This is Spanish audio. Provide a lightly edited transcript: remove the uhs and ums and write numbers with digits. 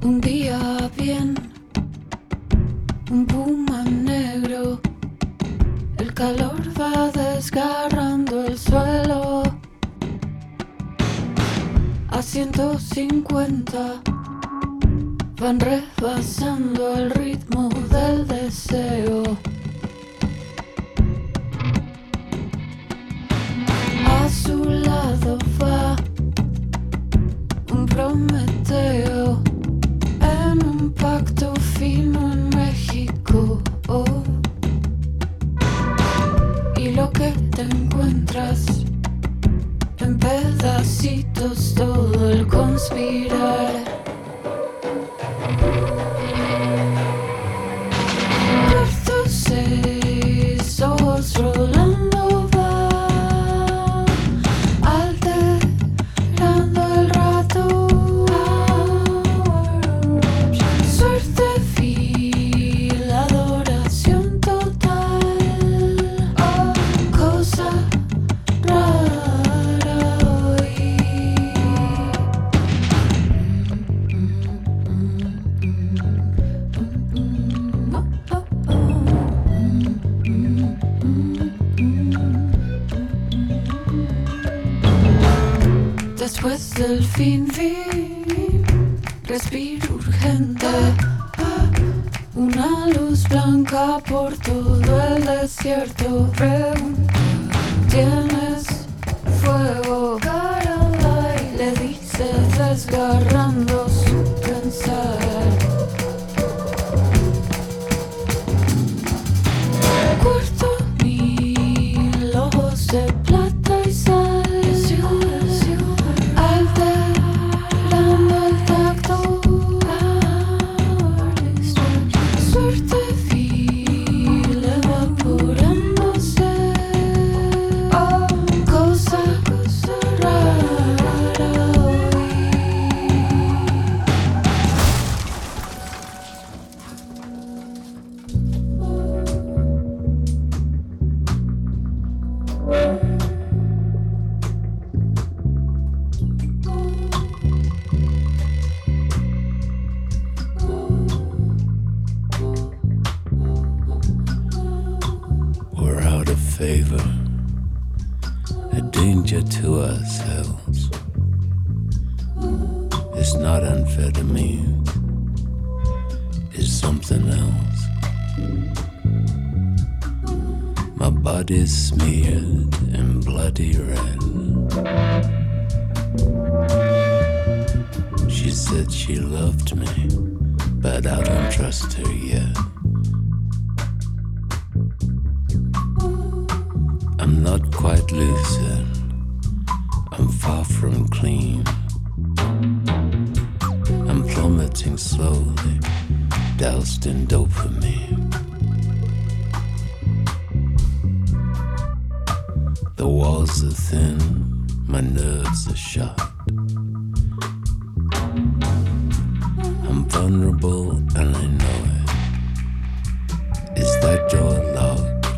Un día bien, un puma negro, el calor va desgarrando el suelo. A 150 van rebasando el ritmo del deseo. A su lado va un Prometeo en un pacto fino en México. Y lo que te encuentras en pedacitos, todo el conspirar. Cuarto 6, ojos rolando va, alterando el rato. Suerte vil, adoración total, cosa rara hoy. Después del fin, respiro urgente, una luz blanca por todo el desierto. Pregunta, ¿tienes fuego? Caroline le dice desgarrando su pensar. Cuarto 1000, ojos de plata y sal, alterando el tacto. Suerte vil, evaporándose. Cosa rara hoy. We're out of favor, a danger to ourselves. It's not amphetamine, it's something else. My body's smeared in bloody red. She said she loved me, but I don't trust her yet. I'm not quite lucid, I'm far from clean. I'm plummeting slowly, doused in dopamine. The walls are thin, my nerves are shot. I'm vulnerable and I know it. Is that door locked?